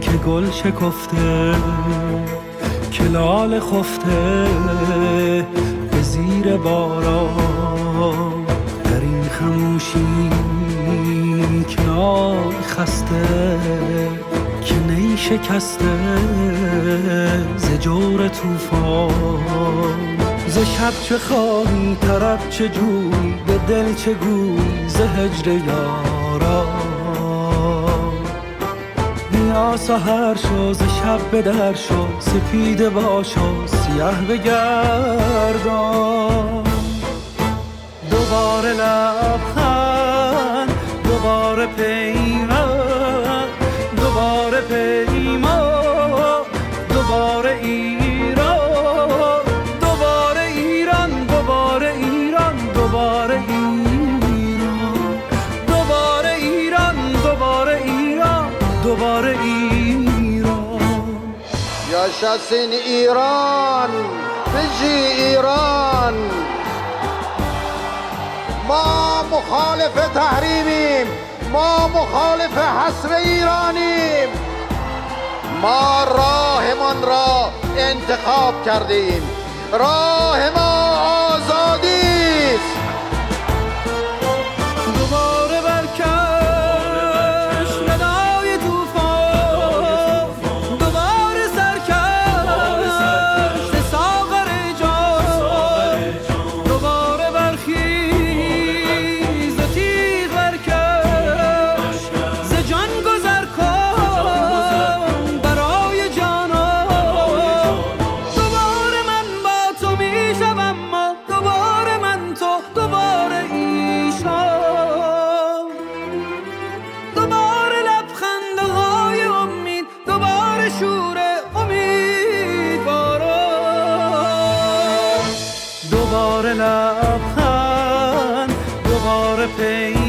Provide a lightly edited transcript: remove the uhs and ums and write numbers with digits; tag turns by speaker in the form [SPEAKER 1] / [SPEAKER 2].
[SPEAKER 1] که گل شکفته، که لاله خفته به زیر باران، در این خموشی که نای خسته، که نی شکسته ز جور طوفان. ز شب چه خواهی طرب چه جویی، به دل چه گویی ز هجر یاران. بیا سحر شو ز شب به در شو، سپیده باش و سیه بگردان. دوباره لبخند، دوباره پیمان، دوباره پیمان، دوباره ایران، دوباره ایران، دوباره ایران، دوباره ایران، دوباره ایران، دوباره ایران، دوباره ایران.
[SPEAKER 2] yaşasın İran، بجی ایران. ما مخالف تحریمیم، ما مخالف حصر ایرانیم. ما راهمان را انتخاب کردیم، راه ما آزادی است.
[SPEAKER 1] دوباره برکش ندای طوفان، دوباره سرکش ز ساغر جان، دوباره برخیز و تیغ برکش، ز جان گذر کن برای جانان. دوباره من با تو میشوم، ما دوباره من تو، دوباره ایشان. دوباره لبخندهای امید، دوباره شور امیدواران. دوباره لبخند، دوباره پیمان،